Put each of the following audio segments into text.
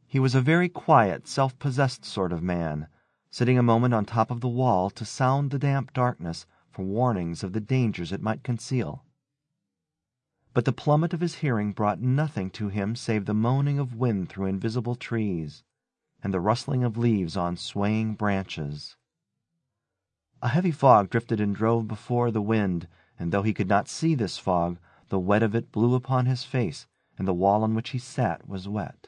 He was a very quiet, self-possessed sort of man, sitting a moment on top of the wall to sound the damp darkness for warnings of the dangers it might conceal. But the plummet of his hearing brought nothing to him save the moaning of wind through invisible trees, and the rustling of leaves on swaying branches. A heavy fog drifted and drove before the wind, and though he could not see this fog, the wet of it blew upon his face, and the wall on which he sat was wet.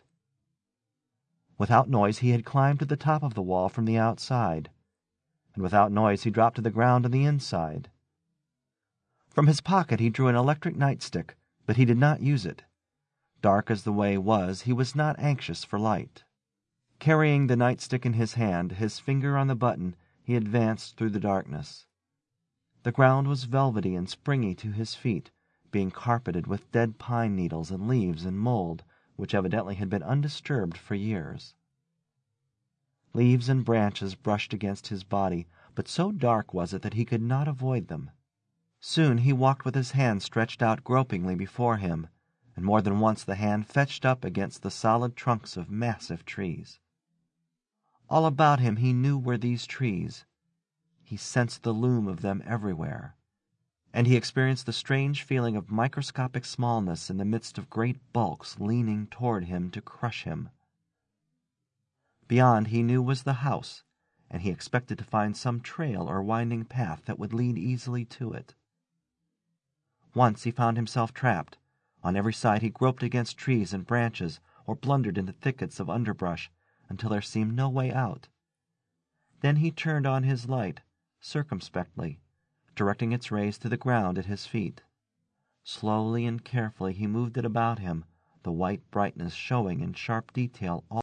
Without noise he had climbed to the top of the wall from the outside, and without noise he dropped to the ground on the inside. From his pocket he drew an electric nightstick, but he did not use it. Dark as the way was, he was not anxious for light. Carrying the nightstick in his hand, his finger on the button, he advanced through the darkness. The ground was velvety and springy to his feet, being carpeted with dead pine needles and leaves and mold, which evidently had been undisturbed for years. Leaves and branches brushed against his body, but so dark was it that he could not avoid them. Soon he walked with his hand stretched out gropingly before him, and more than once the hand fetched up against the solid trunks of massive trees. All about him he knew were these trees. He sensed the loom of them everywhere, and he experienced the strange feeling of microscopic smallness in the midst of great bulks leaning toward him to crush him. Beyond he knew was the house, and he expected to find some trail or winding path that would lead easily to it. Once he found himself trapped. On every side he groped against trees and branches, or blundered into thickets of underbrush, until there seemed no way out. Then he turned on his light, circumspectly, directing its rays to the ground at his feet. Slowly and carefully he moved it about him, the white brightness showing in sharp detail all